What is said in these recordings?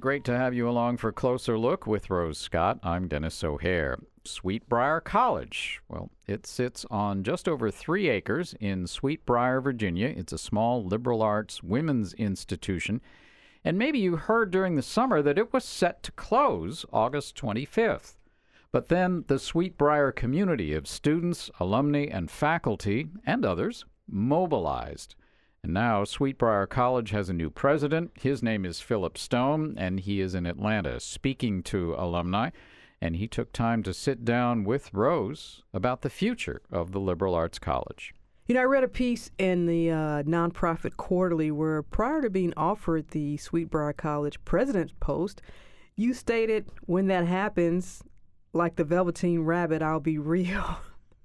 Great to have you along for a Closer Look with Rose Scott. I'm Dennis O'Hare. Sweetbriar College. Well, it sits on just over 3 acres in Sweetbriar, Virginia. It's a small liberal arts women's institution. And maybe you heard during the summer that it was set to close August 25th. But then the Sweetbriar community of students, alumni, and faculty, and others, mobilized. And now Sweetbriar College has a new president. His name is Philip Stone, and he is in Atlanta speaking to alumni. And he took time to sit down with Rose about the future of the Liberal Arts College. You know, I read a piece in the Nonprofit Quarterly where prior to being offered the Sweetbriar College president's post, you stated, when that happens, like the Velveteen Rabbit, I'll be real.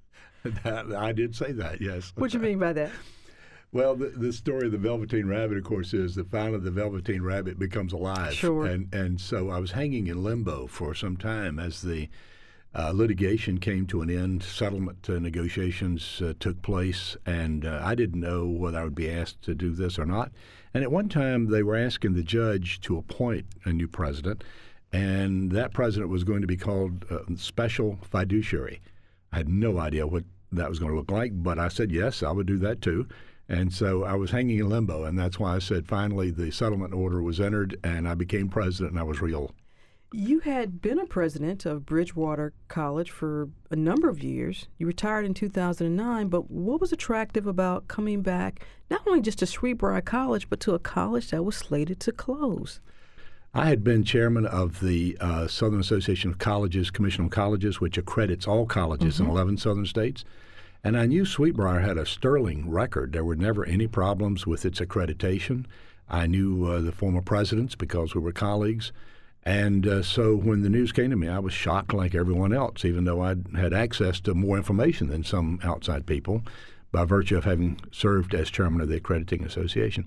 I did say that, yes. What do you mean by that? Well, the story of the Velveteen Rabbit, of course, is that finally the Velveteen Rabbit becomes alive. Sure. And so I was hanging in limbo for some time as the litigation came to an end, settlement negotiations took place, and I didn't know whether I would be asked to do this or not. And at one time, they were asking the judge to appoint a new president, and that president was going to be called Special Fiduciary. I had no idea what that was going to look like, but I said, yes, I would do that too. And so I was hanging in limbo, and that's why I said finally the settlement order was entered, and I became president, and I was real. You had been a president of Bridgewater College for a number of years. You retired in 2009, but what was attractive about coming back, not only just to Sweetbriar College, but to a college that was slated to close? I had been chairman of the Southern Association of Colleges, Commission on Colleges, which accredits all colleges in 11 southern states. And I knew Sweetbriar had a sterling record. There were never any problems with its accreditation. I knew the former presidents because we were colleagues. And so when the news came to me, I was shocked like everyone else, even though I had access to more information than some outside people by virtue of having served as chairman of the Accrediting Association.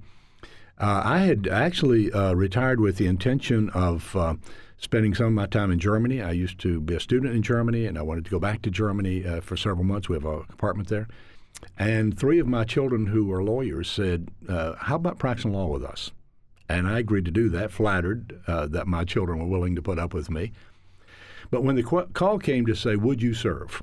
I had actually retired with the intention of spending some of my time in Germany. I used to be a student in Germany, and I wanted to go back to Germany for several months. We have an apartment there. And 3 of my children who are lawyers said, how about practicing law with us? And I agreed to do that, flattered that my children were willing to put up with me. But when the call came to say, would you serve?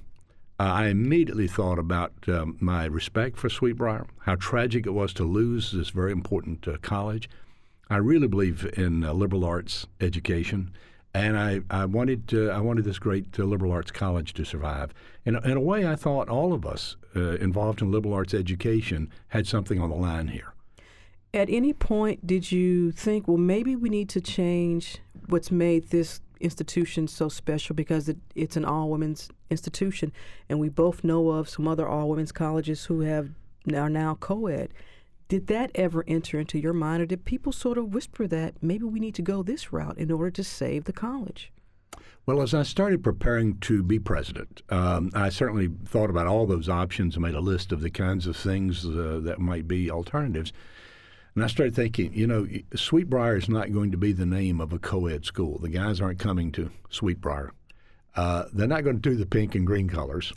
I immediately thought about my respect for Sweetbriar, how tragic it was to lose this very important college. I really believe in liberal arts education, and I wanted this great liberal arts college to survive. In a way, I thought all of us involved in liberal arts education had something on the line here. At any point, did you think, well, maybe we need to change what's made this institution so special, because it's an all-women's institution, and we both know of some other all-women's colleges who are now co-ed. Did that ever enter into your mind, or did people sort of whisper that maybe we need to go this route in order to save the college? Well, as I started preparing to be president, I certainly thought about all those options and made a list of the kinds of things that might be alternatives. And I started thinking, you know, Sweetbriar is not going to be the name of a co-ed school. The guys aren't coming to Sweetbriar. They're not going to do the pink and green colors,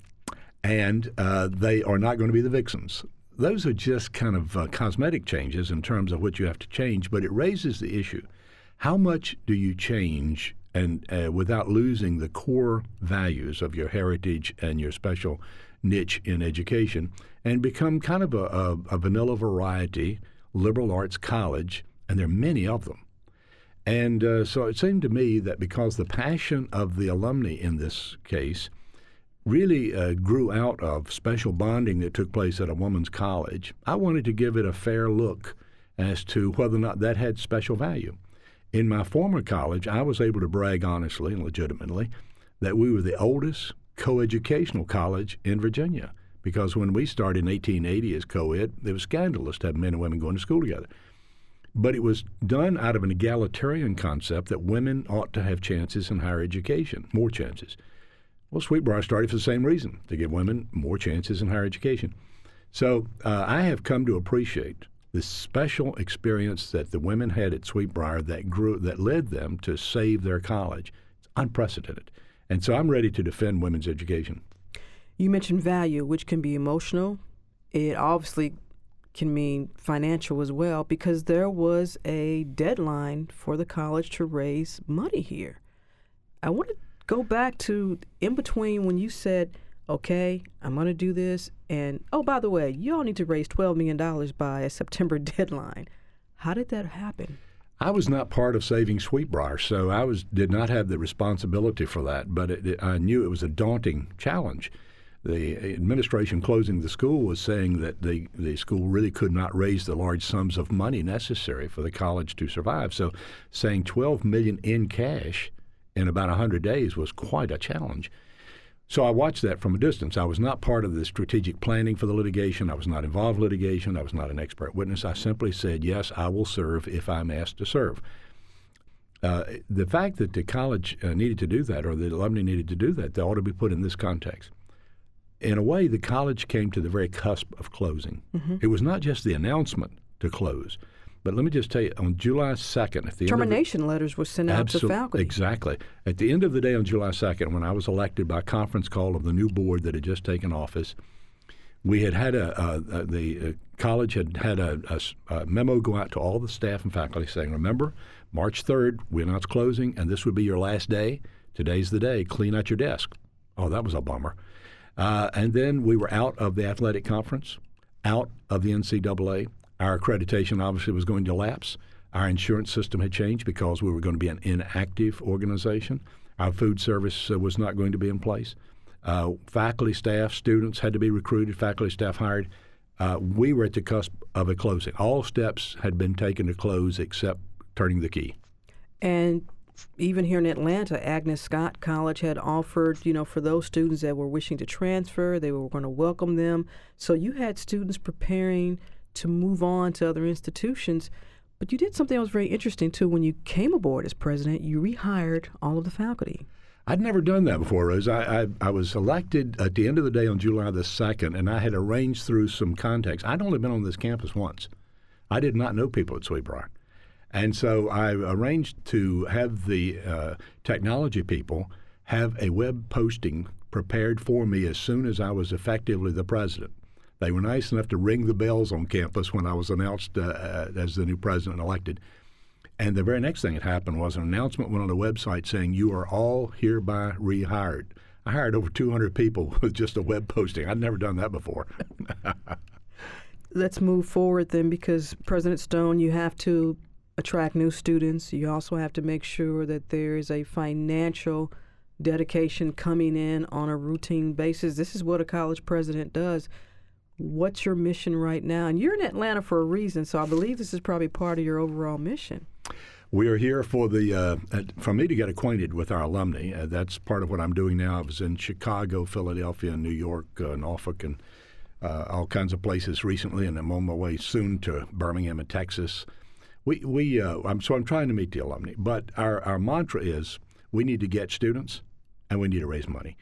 and they are not going to be the Vixens. Those are just kind of cosmetic changes in terms of what you have to change, but it raises the issue. How much do you change and without losing the core values of your heritage and your special niche in education, and become kind of a vanilla variety liberal arts college, and there are many of them. And so it seemed to me that because the passion of the alumni in this case really grew out of special bonding that took place at a women's college, I wanted to give it a fair look as to whether or not that had special value. In my former college, I was able to brag honestly and legitimately that we were the oldest coeducational college in Virginia, because when we started in 1880 as co-ed, it was scandalous to have men and women going to school together. But it was done out of an egalitarian concept that women ought to have chances in higher education, more chances. Well, Sweetbriar started for the same reason, to give women more chances in higher education. So I have come to appreciate the special experience that the women had at Sweetbriar that led them to save their college. It's unprecedented. And so I'm ready to defend women's education. You mentioned value, which can be emotional. It obviously can mean financial as well, because there was a deadline for the college to raise money here. I want to go back to in between when you said, okay, I'm going to do this, and oh, by the way, you all need to raise $12 million by a September deadline. How did that happen? I was not part of saving Sweetbriar, so I did not have the responsibility for that, but I knew it was a daunting challenge. The administration closing the school was saying that the school really could not raise the large sums of money necessary for the college to survive. So saying $12 million in cash in about 100 days was quite a challenge. So I watched that from a distance. I was not part of the strategic planning for the litigation. I was not involved in litigation. I was not an expert witness. I simply said, yes, I will serve if I'm asked to serve. The fact that the college needed to do that, or the alumni needed to do that, they ought to be put in this context. In a way, the college came to the very cusp of closing. Mm-hmm. It was not just the announcement to close, but let me just tell you, on July 2nd, at the termination letters were sent out to faculty. Exactly. At the end of the day on July 2nd, when I was elected by conference call of the new board that had just taken office, we had the college had a memo go out to all the staff and faculty saying, remember, March 3rd, we announced closing, and this would be your last day. Today's the day. Clean out your desk. Oh, that was a bummer. And then we were out of the athletic conference, out of the NCAA. Our accreditation obviously was going to lapse. Our insurance system had changed because we were going to be an inactive organization. Our food service was not going to be in place. Faculty, staff, students had to be recruited, faculty, staff hired. We were at the cusp of a closing. All steps had been taken to close except turning the key. And even here in Atlanta, Agnes Scott College had offered, for those students that were wishing to transfer, they were going to welcome them. So you had students preparing to move on to other institutions. But you did something that was very interesting, too. When you came aboard as president, you rehired all of the faculty. I'd never done that before, Rose. I was elected at the end of the day on July the 2nd, and I had arranged through some contacts. I'd only been on this campus once. I did not know people at Sweetbriar. And so I arranged to have the technology people have a web posting prepared for me as soon as I was effectively the president. They were nice enough to ring the bells on campus when I was announced as the new president elected. And the very next thing that happened was an announcement went on the website saying, you are all hereby rehired. I hired over 200 people with just a web posting. I'd never done that before. Let's move forward then, because President Stone, you have to attract new students. You also have to make sure that there is a financial dedication coming in on a routine basis. This is what a college president does. What's your mission right now? And you're in Atlanta for a reason, so I believe this is probably part of your overall mission. We are here for me to get acquainted with our alumni. That's part of what I'm doing now. I was in Chicago, Philadelphia, New York, Norfolk, and all kinds of places recently, and I'm on my way soon to Birmingham and Texas. I'm trying to meet the alumni, but our mantra is we need to get students and we need to raise money.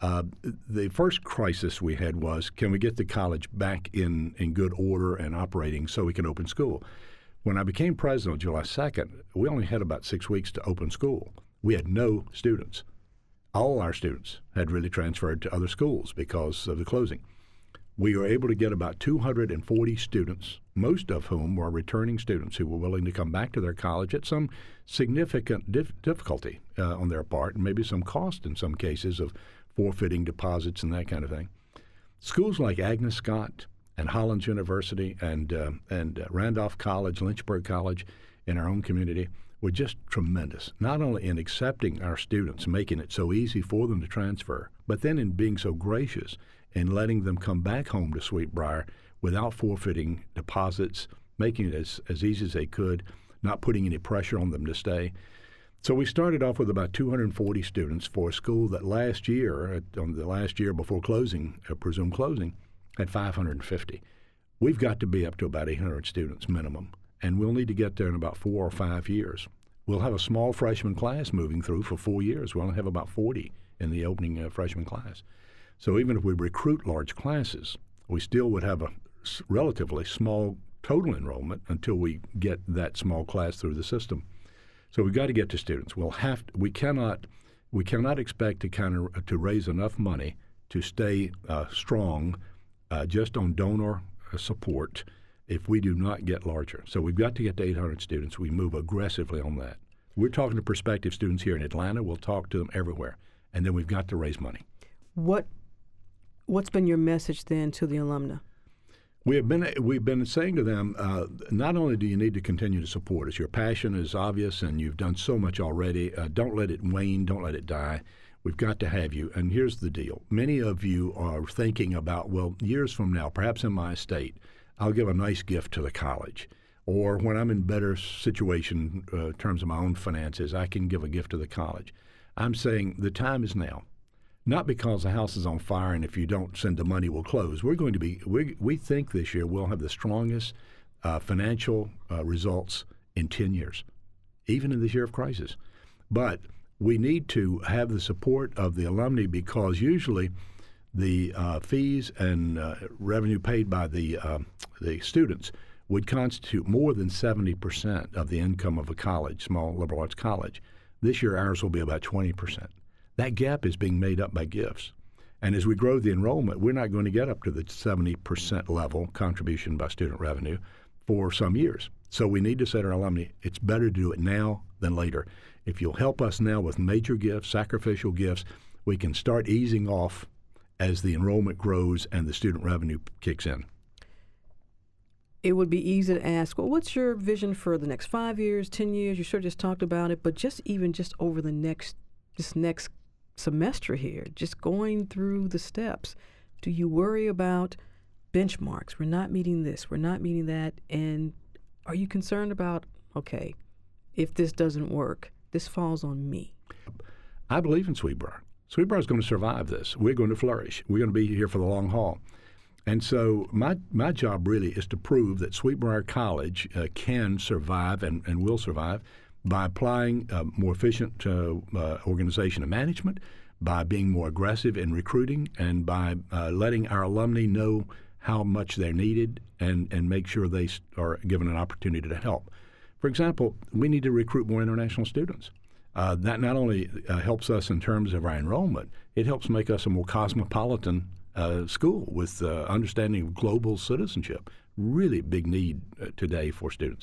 The first crisis we had was, can we get the college back in good order and operating so we can open school? When I became president on July 2nd, we only had about 6 weeks to open school. We had no students. All our students had really transferred to other schools because of the closing. We were able to get about 240 students, most of whom were returning students who were willing to come back to their college at some significant difficulty on their part, and maybe some cost in some cases of forfeiting deposits and that kind of thing. Schools like Agnes Scott and Hollins University and Randolph College, Lynchburg College in our own community were just tremendous, not only in accepting our students, making it so easy for them to transfer, but then in being so gracious in letting them come back home to Sweetbriar without forfeiting deposits, making it as easy as they could, not putting any pressure on them to stay. So we started off with about 240 students for a school that last year, on the last year before closing, presumed closing, had 550. We've got to be up to about 800 students minimum, and we'll need to get there in about 4 or 5 years. We'll have a small freshman class moving through for 4 years. We'll only have about 40 in the opening freshman class. So even if we recruit large classes, we still would have a relatively small total enrollment until we get that small class through the system. So we've got to get to students. We cannot expect to raise enough money to stay strong just on donor support if we do not get larger. So we've got to get to 800 students. We move aggressively on that. We're talking to prospective students here in Atlanta. We'll talk to them everywhere. And then we've got to raise money. What's been your message then to the alumni? We've been saying to them, not only do you need to continue to support us, your passion is obvious and you've done so much already. Don't let it wane. Don't let it die. We've got to have you. And here's the deal. Many of you are thinking about, well, years from now, perhaps in my estate, I'll give a nice gift to the college. Or when I'm in better situation in terms of my own finances, I can give a gift to the college. I'm saying the time is now. Not because the house is on fire and if you don't send the money, we'll close. We think this year we'll have the strongest financial results in 10 years, even in this year of crisis. But we need to have the support of the alumni because usually the fees and revenue paid by the students would constitute more than 70% of the income of a college, small liberal arts college. This year ours will be about 20%. That gap is being made up by gifts. And as we grow the enrollment, we're not going to get up to the 70% level contribution by student revenue for some years. So we need to say to our alumni, it's better to do it now than later. If you'll help us now with major gifts, sacrificial gifts, we can start easing off as the enrollment grows and the student revenue kicks in. It would be easy to ask, well, what's your vision for the next 5 years, 10 years? You sure just talked about it, but just over this next semester here, just going through the steps, do you worry about benchmarks? We're not meeting this, we're not meeting that, and are you concerned about, okay, if this doesn't work, this falls on me? I believe in Sweet Briar. Sweet Briar is going to survive this. We're going to flourish. We're going to be here for the long haul. And so my job really is to prove that Sweet Briar College can survive and will survive by applying more efficient organization and management, by being more aggressive in recruiting, and by letting our alumni know how much they're needed and make sure they are given an opportunity to help. For example, we need to recruit more international students. That not only helps us in terms of our enrollment, it helps make us a more cosmopolitan school with understanding of global citizenship. Really big need today for students.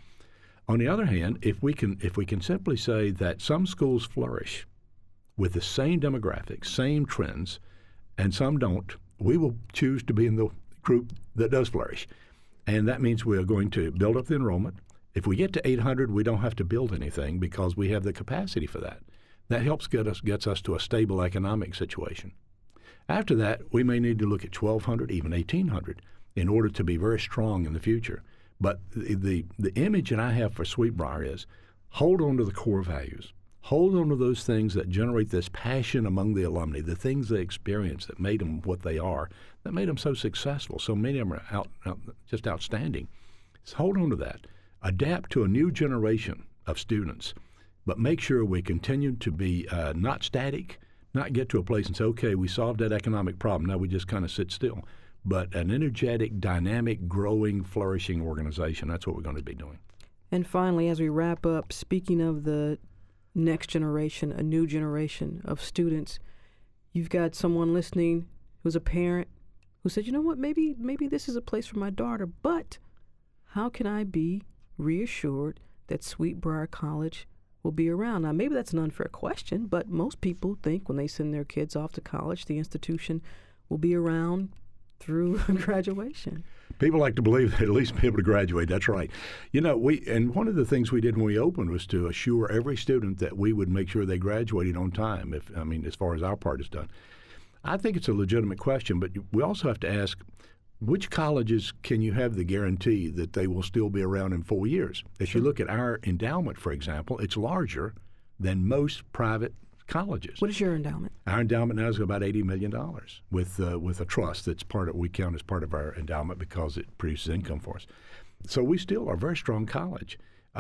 On the other hand, if we can simply say that some schools flourish with the same demographics, same trends, and some don't, we will choose to be in the group that does flourish. And that means we are going to build up the enrollment. If we get to 800, we don't have to build anything because we have the capacity for that. That helps gets us to a stable economic situation. After that, we may need to look at 1,200, even 1,800, in order to be very strong in the future. But the image that I have for Sweet Briar is hold on to the core values. Hold on to those things that generate this passion among the alumni, the things they experienced that made them what they are, that made them so successful. So many of them are just outstanding. So hold on to that. Adapt to a new generation of students, but make sure we continue to be not static, not get to a place and say, okay, we solved that economic problem. Now we just kind of sit still. But an energetic, dynamic, growing, flourishing organization. That's what we're going to be doing. And finally, as we wrap up, speaking of the next generation, a new generation of students, you've got someone listening who's a parent who said, you know what, maybe this is a place for my daughter, but how can I be reassured that Sweet Briar College will be around? Now, maybe that's an unfair question, but most people think when they send their kids off to college, the institution will be around through graduation. People like to believe that at least be able to graduate. That's right. You know, and one of the things we did when we opened was to assure every student that we would make sure they graduated on time, as far as our part is done. I think it's a legitimate question, but we also have to ask, which colleges can you have the guarantee that they will still be around in 4 years? If you look at our endowment, for example, it's larger than most private colleges. What is your endowment? Our endowment now is about $80 million with a trust that's we count as part of our endowment because it produces income for us. So we still are a very strong college.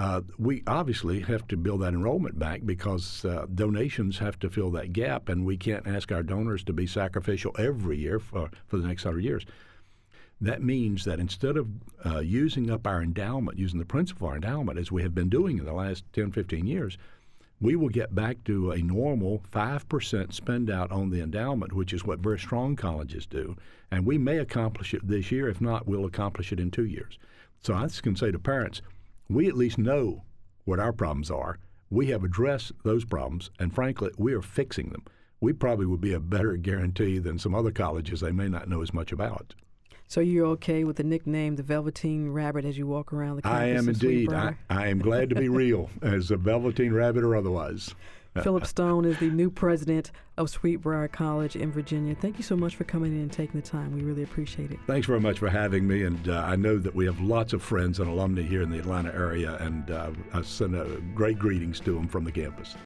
We obviously have to build that enrollment back because donations have to fill that gap, and we can't ask our donors to be sacrificial every year for the next 100 years. That means that instead of using up our endowment, using the principal of our endowment, as we have been doing in the last 10, 15 years, we will get back to a normal 5% spend out on the endowment, which is what very strong colleges do. And we may accomplish it this year. If not, we'll accomplish it in 2 years. So I just can say to parents, we at least know what our problems are. We have addressed those problems, and frankly, we are fixing them. We probably would be a better guarantee than some other colleges they may not know as much about. So you're okay with the nickname, the Velveteen Rabbit, as you walk around the campus? I am indeed. I am glad to be real, as a Velveteen Rabbit or otherwise. Philip Stone is the new president of Sweetbriar College in Virginia. Thank you so much for coming in and taking the time. We really appreciate it. Thanks very much for having me, and I know that we have lots of friends and alumni here in the Atlanta area, and I send great greetings to them from the campus.